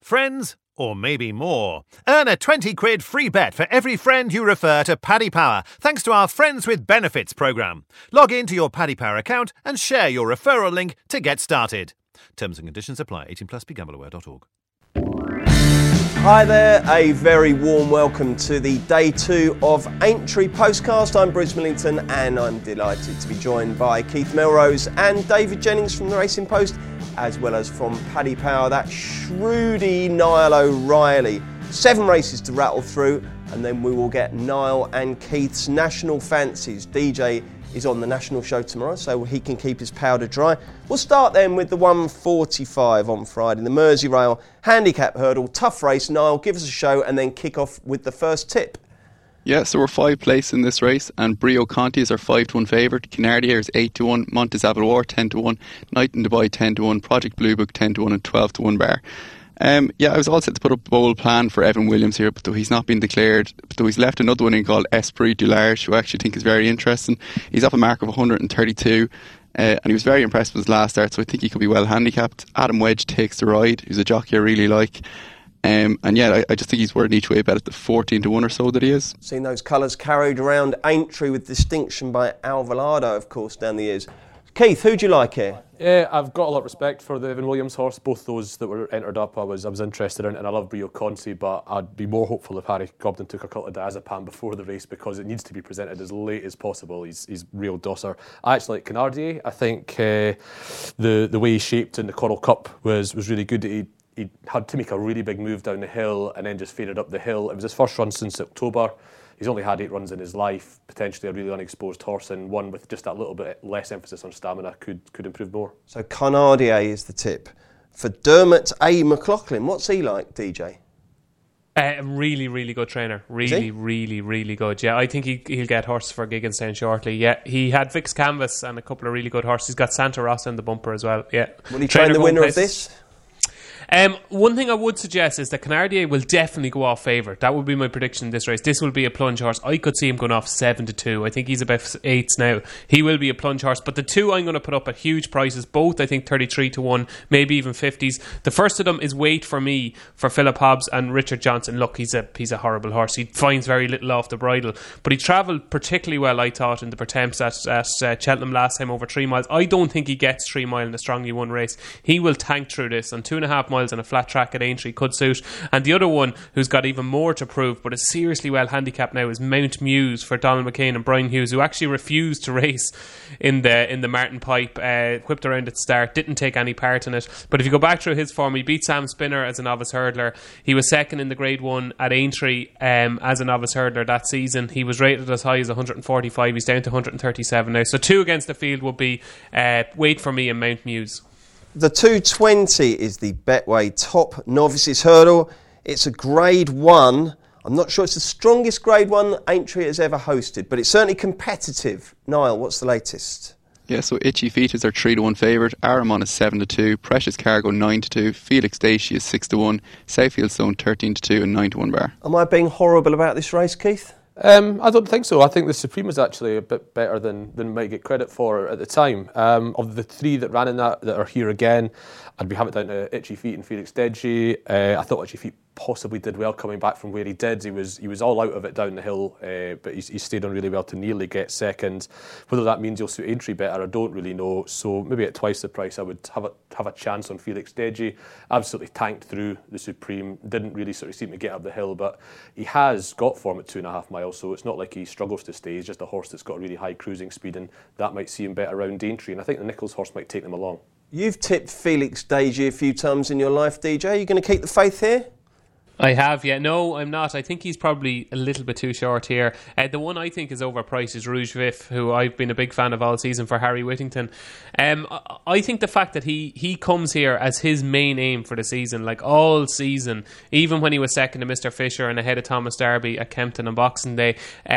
Friends, or maybe more. Earn a 20 quid free bet for every friend you refer to Paddy Power, thanks to our Friends with Benefits programme. Log into your Paddy Power account and share your referral link to get started. Terms and conditions apply. 18 plus. BeGambleAware.org. Hi there, a very warm welcome to the day 2 of Aintree Postcast. I'm Bruce Millington and I'm delighted to be joined by Keith Melrose and David Jennings from the Racing Post, as well as from Paddy Power, that shrewdy Niall O'Reilly. 7 races to rattle through, and then we will get Niall and Keith's national fancies. DJ is on the national show tomorrow, so he can keep his powder dry. We'll start then with the 145 on Friday, the Merseyrail handicap hurdle. Tough race. Niall, give us a show and then kick off with the first tip. Yeah, so we're 5 places in this race, and Brio Conti is our 5-1 favourite. Canardier is 8-1, Montes Avalor 10-1, Night in Dubai 10-1, Project Blue Book 10-1 and 12-1 bar. I was all set to put up a bold plan for Evan Williams here, but though he's not been declared, but though he's left another one in called Esprit du Large, who I actually think is very interesting. He's up a mark of 132, and he was very impressed with his last start, so I think he could be well handicapped. Adam Wedge takes the ride, who's a jockey I really like. I just think he's worth an each way bet at the 14-1 or so that he is. Seen those colours carried around Aintree with distinction by Alvarado, of course, down the years. Keith, who do you like here? Yeah, I've got a lot of respect for the Evan Williams horse. Both those that were entered up, I was interested in, and I love Brio Conti, but I'd be more hopeful if Harry Cobden took a couple of diazepam before the race, because it needs to be presented as late as possible. He's real dosser. I actually like Canardier. I think the way he shaped in the Coral Cup was really good. He had to make a really big move down the hill and then just faded up the hill. It was his first run since October. He's only had 8 runs in his life. Potentially a really unexposed horse, and one with just that little bit less emphasis on stamina could improve more. So Canardier is the tip. For Dermot A. McLaughlin, what's he like, DJ? Really, really good trainer. Really, really good. Yeah, I think he'll get horses for Gigginstown shortly. Yeah, he had Vix Canvas and a couple of really good horses. He's got Santa Rosa in the bumper as well. Yeah. Will he train the winner of this? One thing I would suggest is that Canardier will definitely go off favourite. That would be my prediction in this race. This will be a plunge horse. I could see him going off 7-2. I think he's about 8s now. He will be a plunge horse. But the 2 I'm going to put up at huge prices, both I think 33-1, maybe even 50s. The first of them is Wait For Me for Philip Hobbs and Richard Johnson. Look, he's a horrible horse. He finds very little off the bridle, but he travelled particularly well, I thought, in the Pertemps at Cheltenham last time over 3 miles. I don't think he gets 3 mile in a strongly won race. He will tank through this, and 2.5 miles on a flat track at Aintree could suit. And the other one, who's got even more to prove but is seriously well handicapped now, is Mount Muse for Donald McCain and Brian Hughes, who actually refused to race in the Martin Pipe, whipped around at the start, didn't take any part in it. But if you go back through his form, he beat Sam Spinner as a novice hurdler. He was second in the Grade 1 at Aintree as a novice hurdler that season. He was rated as high as 145. He's down to 137 now. So 2 against the field would be Wait For Me and Mount Muse. The 220 is the Betway Top Novices Hurdle. It's a Grade 1. I'm not sure it's the strongest Grade 1 Aintree has ever hosted, but it's certainly competitive. Niall, what's the latest? Yeah, so Itchy Feet is our 3-1 favourite, Aramon is 7-2, Precious Cargo 9-2, Felix Daisy is 6-1, Southfield Stone 13-2 and 9-1 bar. Am I being horrible about this race, Keith? I don't think so. I think the Supreme was actually a bit better than might get credit for at the time. Of the 3 that ran in that are here again, I'd have it down to Itchy Feet and Felix Deji. I thought Itchy Feet possibly did well coming back from where he did. He was all out of it down the hill, but he stayed on really well to nearly get second. Whether that means he'll suit Aintree better, I don't really know. So maybe at twice the price, I would have a chance on Felix Deji. Absolutely tanked through the Supreme, didn't really sort of seem to get up the hill, but he has got form at 2.5 miles, so it's not like he struggles to stay. He's just a horse that's got really high cruising speed, and that might see him better around Aintree, and I think the Nichols horse might take them along. You've tipped Felix Deji a few times in your life, DJ. Are you going to keep the faith here? I have, yeah. No, I'm not. I think he's probably a little bit too short here. The one I think is overpriced is Rouge Vif, who I've been a big fan of all season for Harry Whittington. I think the fact that he comes here as his main aim for the season, like all season, even when he was second to Mr. Fisher and ahead of Thomas Darby at Kempton on Boxing Day,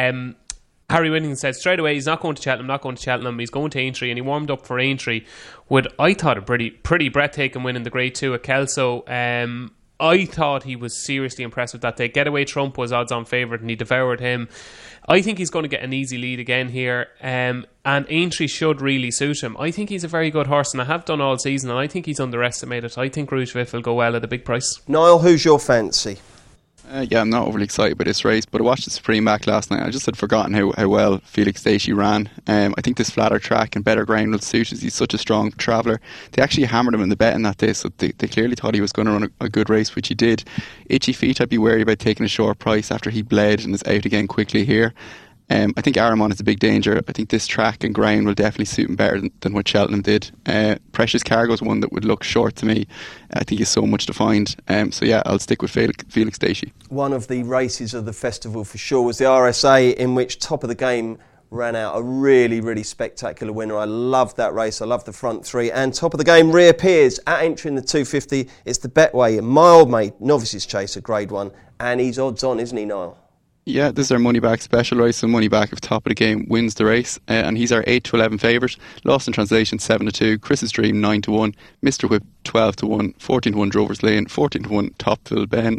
Harry Whittington said straight away he's not going to Cheltenham, he's going to Aintree, and he warmed up for Aintree with, I thought, a pretty breathtaking win in the Grade 2 at Kelso. I thought he was seriously impressive that day. Getaway Trump was odds-on favourite and he devoured him. I think he's going to get an easy lead again here, and Aintree should really suit him. I think he's a very good horse, and I have done all season, and I think he's underestimated. I think Rouge Vif will go well at a big price. Niall, who's your fancy? Yeah, I'm not overly excited by this race, but I watched the Supreme back last night. I just had forgotten how well Felix Stacey ran. I think this flatter track and better ground will suit as he's such a strong traveller. They actually hammered him in the betting that day, so they clearly thought he was going to run a good race, which he did. Itchy Feet, I'd be wary about taking a short price after he bled and is out again quickly here. I think Aramon is a big danger. I think this track and ground will definitely suit him better than what Cheltenham did. Precious Cargo is one that would look short to me. I think he's so much to find. So yeah, I'll stick with Felix Stacey. One of the races of the festival for sure was the RSA, in which Top of the Game ran out a really, really spectacular winner. I loved that race. I loved the front three. And Top of the Game reappears at Aintree in the 250. It's the Betway Mile Made Novices Chase, a grade one. And he's odds on, isn't he, Niall? Yeah, this is our money back special race, so money back if Top of the Game wins the race, and he's our 8-11 favourite. Lost in Translation 7-2, Chris's Dream 9-1, Mr Whip 12-1, 14-1 Drovers Lane, 14-1 Topville Ben,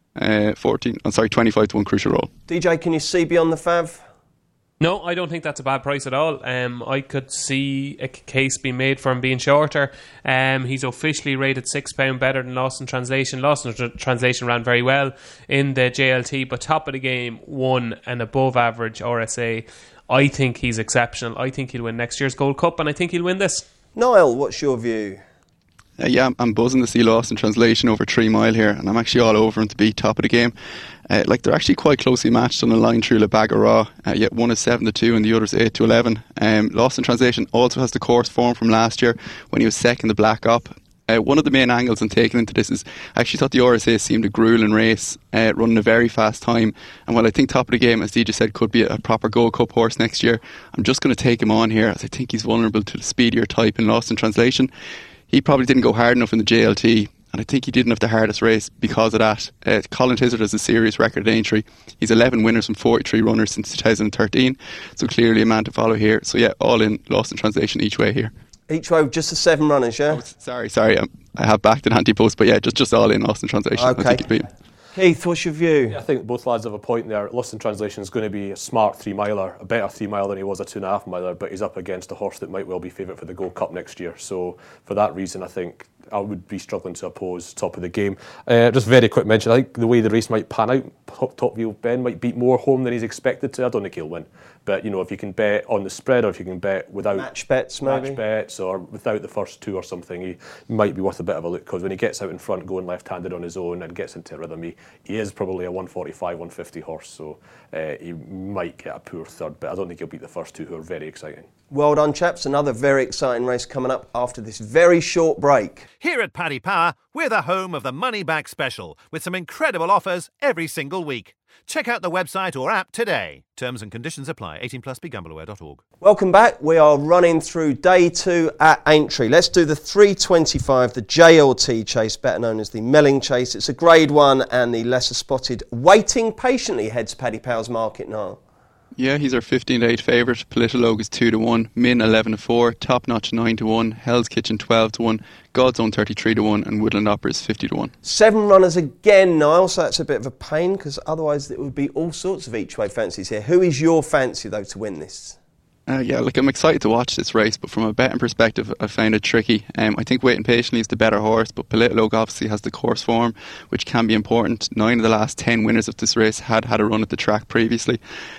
25-1 Crucial Roll. DJ, can you see beyond the fav? No, I don't think that's a bad price at all. I could see a case being made for him being shorter. He's officially rated £6 better than Lost in Translation. Lost in Translation ran very well in the JLT, but Top of the Game won an above average RSA. I think he's exceptional. I think he'll win next year's Gold Cup, and I think he'll win this. Niall, what's your view? Yeah, I'm buzzing to see Lost in Translation over 3 mile here, and I'm actually all over him to beat Top of the Game. They're actually quite closely matched on the line through Le Bag Raw, yet one is 7-2 and the other is 8-11. Lost in Translation also has the course form from last year when he was second the Black Op. One of the main angles I'm taking into this is I actually thought the RSA seemed a grueling race, running a very fast time, and while I think Top of the Game, as DJ said, could be a proper Gold Cup horse next year, I'm just going to take him on here as I think he's vulnerable to the speedier type in Lost in Translation. He probably didn't go hard enough in the JLT, and I think he didn't have the hardest race because of that. Colin Tizard has a serious record at Aintree. He's 11 winners from 43 runners since 2013, so clearly a man to follow here. So yeah, all in Lost in Translation each way here. Each way, just the 7 runners, yeah? Oh, sorry. I have backed an anti-post, but yeah, just all in Lost in Translation. Okay. I think he'll beat him. Keith, what's your view? Yeah, I think both lads have a point there. Lost in Translation is going to be a smart 3 miler, a better 3 mile than he was a 2.5 miler, but he's up against a horse that might well be favourite for the Gold Cup next year. So for that reason, I think I would be struggling to oppose Top of the Game. Just very quick mention, I think the way the race might pan out, Topville Ben might beat more home than he's expected to. I don't think he'll win. But, you know, if you can bet on the spread or if you can bet without... Match bets, maybe? Match bets or without the first 2 or something, he might be worth a bit of a look, because when he gets out in front going left-handed on his own and gets into a rhythm, he is probably a 145, 150 horse, so he might get a poor third, but I don't think he'll beat the first 2 who are very exciting. Well done, chaps. Another very exciting race coming up after this very short break. Here at Paddy Power, we're the home of the Money Back Special, with some incredible offers every single week. Check out the website or app today. Terms and conditions apply. 18+, begambleaware.org. Welcome back. We are running through day 2 at Aintree. Let's do the 325, the JLT chase, better known as the Melling Chase. It's a grade 1 and the lesser spotted Waiting Patiently heads Paddy Power's market now. Yeah, he's our 15-8 favourite. Politologue is 2-1, Min 11-4, Top Notch 9-1, Hell's Kitchen 12-1, God's Own 33-1, and Woodland Opera is 50-1. 7 runners again, Niall, so that's a bit of a pain, because otherwise it would be all sorts of each-way fancies here. Who is your fancy, though, to win this? I'm excited to watch this race, but from a betting perspective, I found it tricky. I think Waiting Patiently is the better horse, but Politologue obviously has the course form, which can be important. 9 of the last 10 winners of this race had a run at the track previously.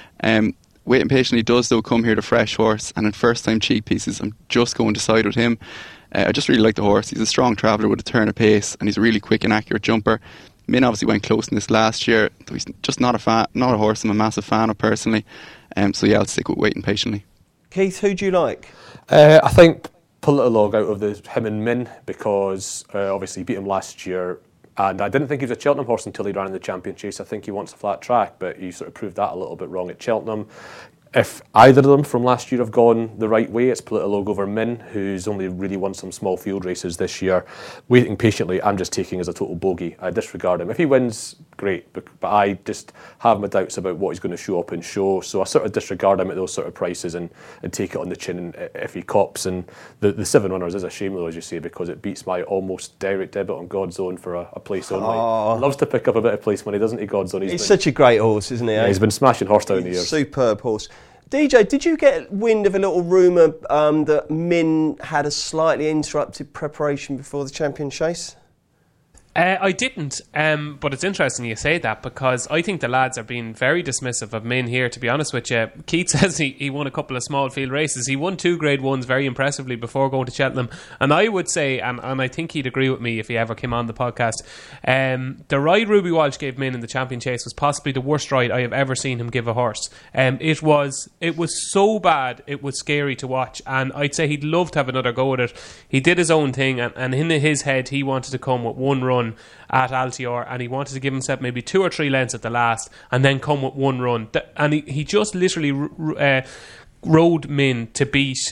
Waiting Patiently does, though, come here to fresh horse, and in first-time cheek pieces, I'm just going to side with him. I just really like the horse. He's a strong traveller with a turn of pace, and he's a really quick and accurate jumper. Min obviously went close in this last year, though he's just not a horse I'm a massive fan of personally. So yeah, I'll stick with Waiting Patiently. Keith, who do you like? I think Politologue out of him and Min, because obviously he beat him last year. And I didn't think he was a Cheltenham horse until he ran in the Champion Chase. I think he wants a flat track, but he sort of proved that a little bit wrong at Cheltenham. If either of them from last year have gone the right way, it's Politologue over Min, who's only really won some small field races this year. Waiting Patiently, I'm just taking as a total bogey. I disregard him. If he wins great. But I just have my doubts about what he's going to show up and show. So I sort of disregard him at those sort of prices and take it on the chin if he cops. And the 7 runners is a shame, though, as you say, because it beats my almost direct debit on God's Own for a place only. He loves to pick up a bit of place money, doesn't he, God's Own? He's such a great horse, isn't he? Yeah, he's been smashing horse down the years. Superb horse. DJ, did you get wind of a little rumour that Min had a slightly interrupted preparation before the Champion Chase? I didn't, but it's interesting you say that, because I think the lads are being very dismissive of Min here, to be honest with you. Keith says he won a couple of small field races. He won 2 Grade 1s very impressively before going to Cheltenham. And I would say, and I think he'd agree with me if he ever came on the podcast, the ride Ruby Walsh gave Min in the Champion Chase was possibly the worst ride I have ever seen him give a horse. It was so bad, it was scary to watch, and I'd say he'd love to have another go at it. He did his own thing, and in his head he wanted to come with one run at Altior, and he wanted to give himself maybe 2 or 3 lengths at the last and then come with one run, and he just literally rode Min to beat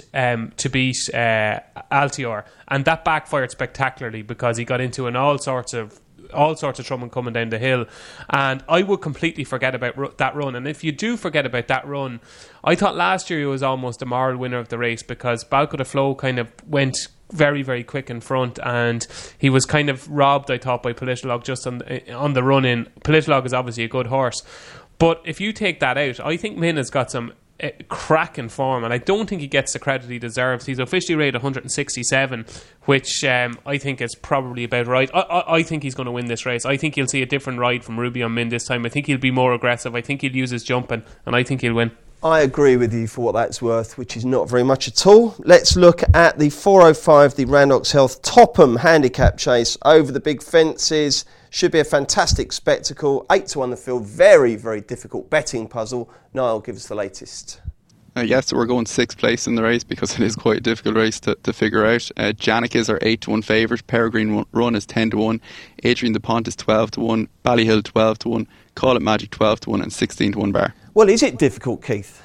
Altior, and that backfired spectacularly because he got into all sorts of trouble coming down the hill. And I would completely forget about that run. And if you do forget about that run, I thought last year he was almost a moral winner of the race, because Balco de Flow kind of went very, very quick in front, and he was kind of robbed, I thought, by Politolog just on the run in. Politolog is obviously a good horse, but if you take that out, I think Min has got some cracking form, and I don't think he gets the credit he deserves. He's officially rated 167, which I think is probably about right. I think he's going to win this race. I think you'll see a different ride from Ruby on Min this time. I think he'll be more aggressive. I think he'll use his jumping, and I think he'll win. I agree with you for what that's worth, which is not very much at all. Let's look at the 405, the Randox Health Topham Handicap Chase over the big fences. Should be a fantastic spectacle. 8-1 the field. Very, very difficult betting puzzle. Niall, give us the latest. Yes, so we're going 6th place in the race because it is quite a difficult race to figure out. Janik is our 8-1 favourite. Peregrine Run is 10-1. Adrian DuPont is 12-1. Ballyhill 12-1. Call It Magic 12-1 and 16-1 Bar. Well, is it difficult, Keith?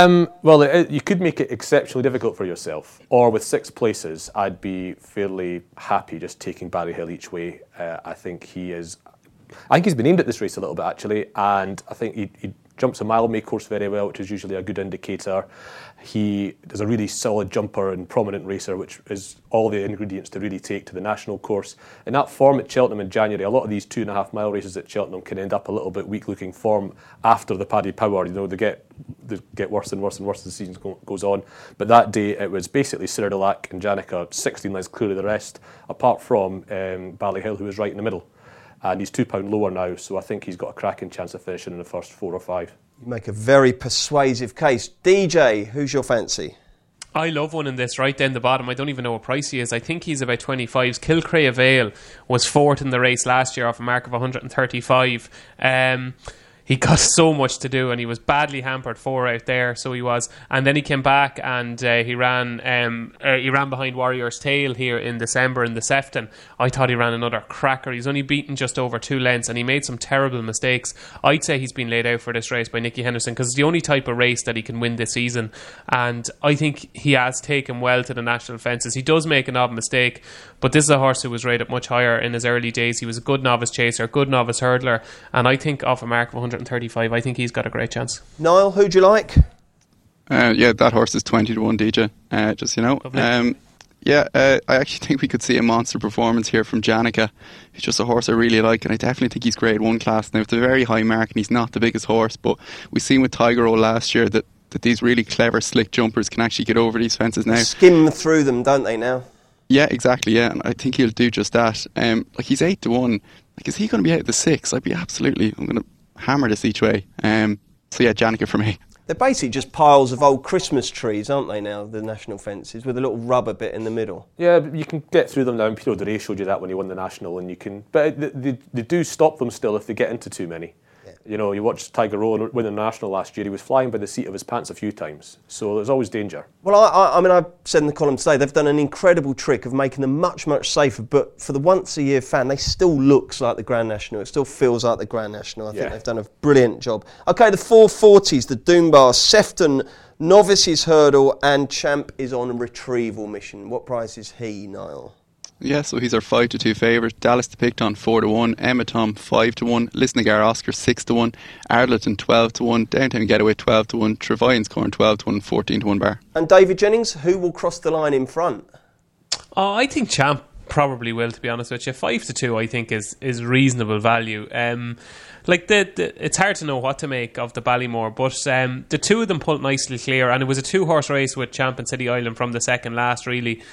You could make it exceptionally difficult for yourself. Or with 6 places, I'd be fairly happy just taking Ballyhill each way. I think he's been aimed at this race a little bit, actually, and I think he jumps a mile-make course very well, which is usually a good indicator. He is a really solid jumper and prominent racer, which is all the ingredients to really take to the national course. In that form at Cheltenham in January, a lot of these 2.5 mile races at Cheltenham can end up a little bit weak-looking form after the Paddy Power. You know, they get worse and worse and worse as the season goes on. But that day, it was basically Cyrillac and Janica 16 lengths clear of the rest, apart from Ballyhill, who was right in the middle. And he's £2 lower now, so I think he's got a cracking chance of finishing in the first 4 or 5. You make a very persuasive case. DJ, who's your fancy? I love one in this right down the bottom. I don't even know what price he is. I think he's about 25s. Kilcrea Vale was 4th in the race last year off a mark of 135. He got so much to do, and he was badly hampered 4 out there, so he was. And then he came back and he ran behind Warrior's Tail here in December in the Sefton. I thought he ran another cracker. He's only beaten just over 2 lengths, and he made some terrible mistakes. I'd say he's been laid out for this race by Nicky Henderson, because it's the only type of race that he can win this season, and I think he has taken well to the national fences. He does make an odd mistake, but this is a horse who was rated much higher in his early days. He was a good novice chaser, good novice hurdler, and I think off a mark of 135, I think he's got a great chance. Niall, who do you like? That horse is 20-1, DJ, just you know. I actually think we could see a monster performance here from Janica. He's just a horse I really like, and I definitely think he's grade 1 class. Now, it's a very high mark, and he's not the biggest horse, but we've seen with Tiger O last year that these really clever, slick jumpers can actually get over these fences now. Skim through them, don't they, now? Yeah, exactly, yeah, and I think he'll do just that. He's 8-1. Is he going to be out of the 6? I'm going to hammer this each way. Janica for me. They're basically just piles of old Christmas trees, aren't they now, the national fences, with a little rubber bit in the middle? Yeah, but you can get through them now. Peter Duray showed you that when he won the national, and you can. But they do stop them still if they get into too many. Yeah. You know, you watched Tiger Rowe win the national last year. He was flying by the seat of his pants a few times, so there's always danger. Well, I said in the column today, they've done an incredible trick of making them much, much safer, but for the once-a-year fan, they still looks like the Grand National. It still feels like the Grand National. I think they've done a brilliant job. OK, the 440s, the Doombar, Sefton, Novices Hurdle, and Champ is on a retrieval mission. What price is he, Niall? Yeah, so he's our 5-2 favourite. Dallas to Picton 4-1, Emma Tom 5-1, Lisnagar Oscar 6-1, Ardleton 12-1, Downtown Getaway 12-1, Trevian's Corn 12-1, 14-1 bar. And David Jennings, who will cross the line in front? Oh, I think Champ probably will, to be honest with you. 5-2 I think is reasonable value. It's hard to know what to make of the Ballymore, but the two of them pulled nicely clear, and it was a 2-horse race with Champ and City Island from the second last, really.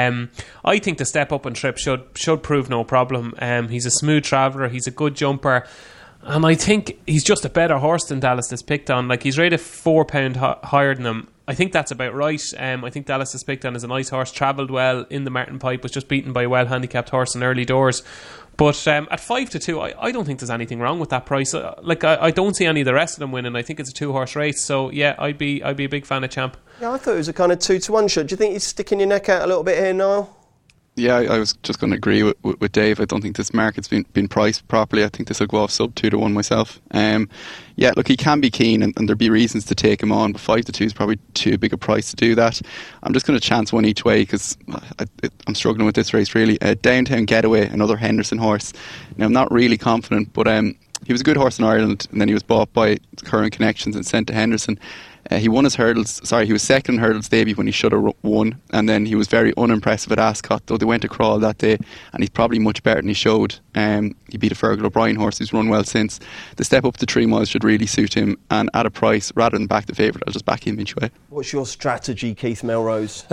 I think the step up and trip should prove no problem. He's a smooth traveller, he's a good jumper, and I think he's just a better horse than Dallas This Picton. Like, he's rated £4 higher than him. I think that's about right. I think Dallas This Picton is a nice horse, travelled well in the Martin Pipe, was just beaten by a well handicapped horse in early doors. But at 5-2, I don't think there's anything wrong with that price. I don't see any of the rest of them winning. I think it's a 2-horse race. So yeah, I'd be a big fan of Champ. Yeah, I thought it was a kind of 2-1 shot. Do you think he's sticking your neck out a little bit here, Niall? Yeah, I was just going to agree with Dave. I don't think this market's been priced properly. I think this will go off sub 2-1 myself. Yeah, look, he can be keen, and there'd be reasons to take him on, but 5-2 is probably too big a price to do that. I'm just going to chance one each way because I'm struggling with this race really. Downtown Getaway, another Henderson horse. Now, I'm not really confident, but he was a good horse in Ireland, and then he was bought by Current Connections and sent to Henderson. He won his hurdles. He was second in hurdles debut when he should have won, and then he was very unimpressive at Ascot, though they went to crawl that day, and he's probably much better than he showed. He beat a Fergal O'Brien horse who's run well since. The step up to 3 miles should really suit him, and at a price, rather than back the favourite, I'll just back him each way. What's your strategy, Keith Melrose?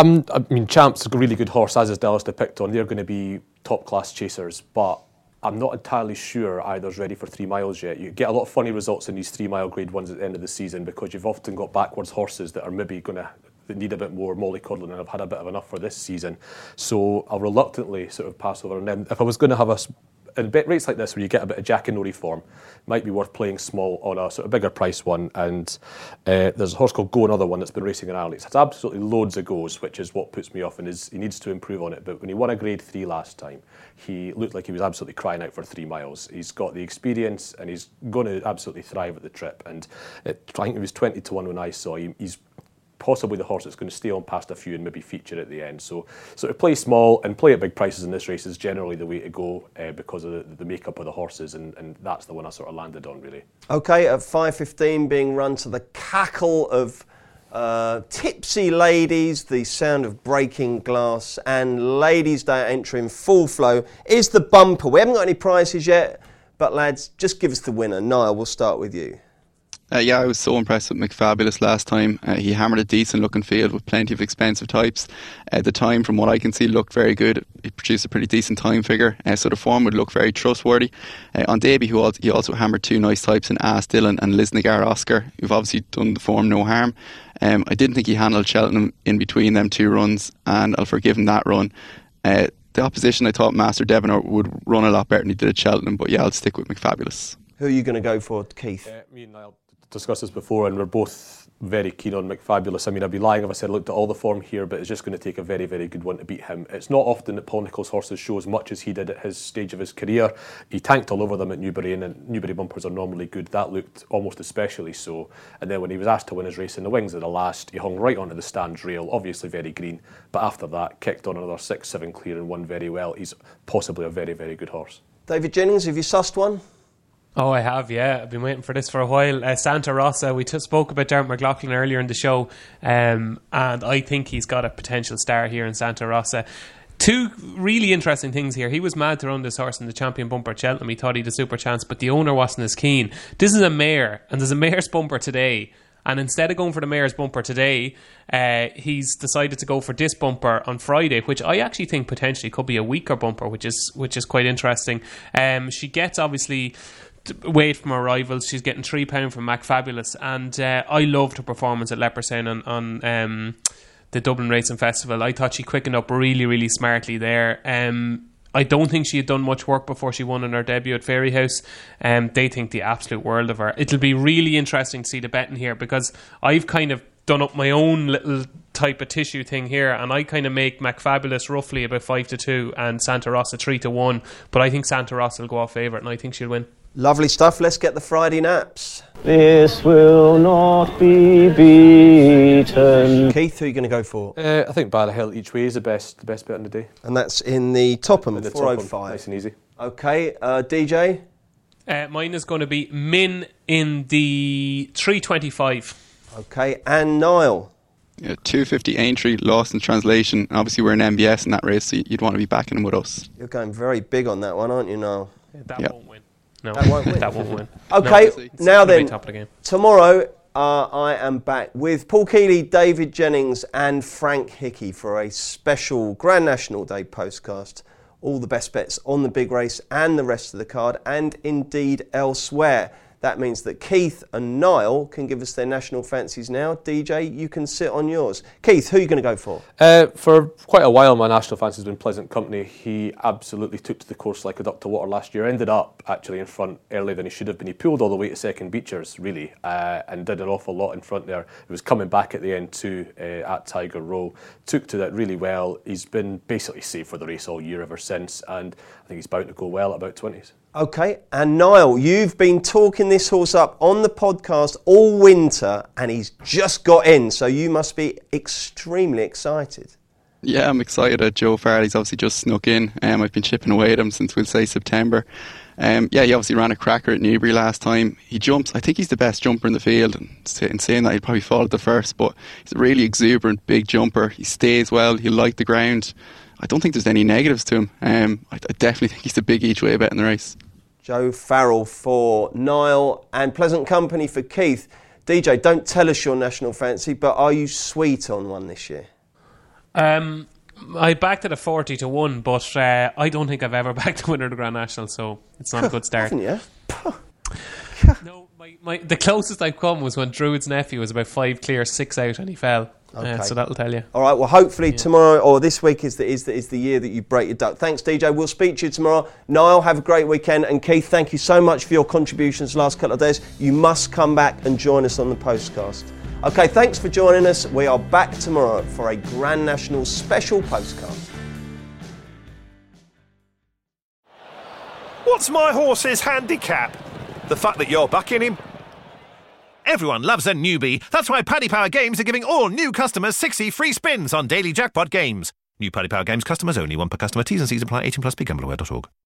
Champ's a really good horse, as is Dallas to Picton. They're going to be top class chasers, but I'm not entirely sure either's ready for 3 miles yet. You get a lot of funny results in these 3 mile grade ones at the end of the season because you've often got backwards horses that are maybe that need a bit more mollycoddling and have had a bit of enough for this season. So I'll reluctantly sort of pass over. And then if I was going to have in bet rates like this where you get a bit of Jack and Nori form, might be worth playing small on a sort of bigger price one. And there's a horse called Go Another One that's been racing in Ireland. It's had absolutely loads of goes, which is what puts me off, and he needs to improve on it. But when he won a grade 3 last time, he looked like he was absolutely crying out for 3 miles. He's got the experience and he's going to absolutely thrive at the trip. And I think he was 20-1 when I saw him. He's possibly the horse that's going to stay on past a few and maybe feature at the end. So to play small and play at big prices in this race is generally the way to go because of the makeup of the horses, and that's the one I sort of landed on, really. OK, at 5:15, being run to the cackle of tipsy ladies, the sound of breaking glass, and Ladies' Day entry in full flow is the bumper. We haven't got any prizes yet, but lads, just give us the winner. Niall, we'll start with you. Yeah, I was so impressed with McFabulous last time. He hammered a decent looking field with plenty of expensive types. The time, from what I can see, looked very good. He produced a pretty decent time figure, so the form would look very trustworthy. On debut, he also hammered 2 nice types in Ass Dillon and Lisnagar Oscar, who've obviously done the form no harm. I didn't think he handled Cheltenham in between them 2 runs, and I'll forgive him that run. The opposition, I thought Master Devonor would run a lot better than he did at Cheltenham, but yeah, I'll stick with McFabulous. Who are you going to go for, Keith? Me and Niall discussed this before, and we're both very keen on McFabulous. I mean, I'd be lying if I said I looked at all the form here, but it's just going to take a very, very good one to beat him. It's not often that Paul Nicholls' horses show as much as he did at his stage of his career. He tanked all over them at Newbury, and Newbury bumpers are normally good. That looked almost especially so. And then when he was asked to win his race in the wings at the last, he hung right onto the stands rail, obviously very green, but after that, kicked on another 6-7 clear and won very well. He's possibly a very, very good horse. David Jennings, have you sussed one? Oh, I have, yeah. I've been waiting for this for a while. Santa Rosa, we spoke about Dermot McLaughlin earlier in the show, and I think he's got a potential star here in Santa Rosa. 2 really interesting things here. He was mad to run this horse in the Champion Bumper at Cheltenham. He thought he had a super chance, but the owner wasn't as keen. This is a mare, and there's a mare's bumper today. And instead of going for the mare's bumper today, he's decided to go for this bumper on Friday, which I actually think potentially could be a weaker bumper, which is quite interesting. She gets, obviously, weight from her rivals. She's getting £3 from McFabulous, and I loved her performance at Leopardstown on the Dublin Racing Festival. I thought she quickened up really, really smartly there. I don't think she had done much work before she won in her debut at Fairyhouse. They think the absolute world of her. It'll be really interesting to see the betting here, because I've kind of done up my own little type of tissue thing here, and I kind of make McFabulous roughly about 5-2 and Santa Rosa 3-1, but I think Santa Rosa will go off favourite, and I think she'll win. Lovely stuff. Let's get the Friday naps. This will not be beaten. Keith, who are you going to go for? I think Ballaghill each way is the best bet on the day. And that's in the Topham, In the 405. Topham, nice and easy. Okay, DJ? Mine is going to be Min in the 325. Okay, and Niall? Yeah, 250 Aintree, lost in translation. Obviously, we're in MBS in that race, so you'd want to be backing him with us. You're going very big on that one, aren't you, Niall? That won't win. No, That won't win. that won't win. Okay, No, now it'll be then, top of the game. tomorrow I am back with Paul Keeley, David Jennings and Frank Hickey for a special Grand National Day postcast. All the best bets on the big race and the rest of the card, and indeed elsewhere. That means that Keith and Niall can give us their national fancies now. DJ, you can sit on yours. Keith, who are you going to go for? For quite a while, my national fancy has been Pleasant Company. He absolutely took to the course like a duck to water last year. Ended up actually in front earlier than he should have been. He pulled all the way to second Beechers, really, and did an awful lot in front there. He was coming back at the end too at Tiger Row. Took to that really well. He's been basically safe for the race all year ever since, and I think he's bound to go well at about 20s. Okay, and Niall, you've been talking this horse up on the podcast all winter and he's just got in, so you must be extremely excited. Yeah, I'm excited. Joe Farley's obviously just snuck in. I've been chipping away at him since, we'll say, September. He obviously ran a cracker at Newbury last time. He jumps. I think he's the best jumper in the field. And in saying that, he'd probably fall at the first, but he's a really exuberant, big jumper. He stays well. He'll like the ground. I don't think there's any negatives to him. I definitely think he's a big each way bet in the race. Joe Farrell for Niall and Pleasant Company for Keith. DJ, don't tell us your national fancy, but are you sweet on one this year? I backed it at 40-1, but I don't think I've ever backed the winner of the Grand National, so it's not a good start. Haven't you? No, the closest I've come was when Druid's nephew was about 5 clear, 6 out, and he fell. Okay. So that'll tell you. All right, well, hopefully tomorrow or this week is the year that you break your duck. Thanks, DJ. We'll speak to you tomorrow. Niall, have a great weekend. And Keith, thank you so much for your contributions the last couple of days. You must come back and join us on the postcast. Okay, thanks for joining us. We are back tomorrow for a Grand National special postcast. What's my horse's handicap? The fact that you're backing him? Everyone loves a newbie. That's why Paddy Power Games are giving all new customers 60 free spins on daily jackpot games. New Paddy Power Games customers only. One per customer. T's and C's apply. 18+. BeGambleAware.org.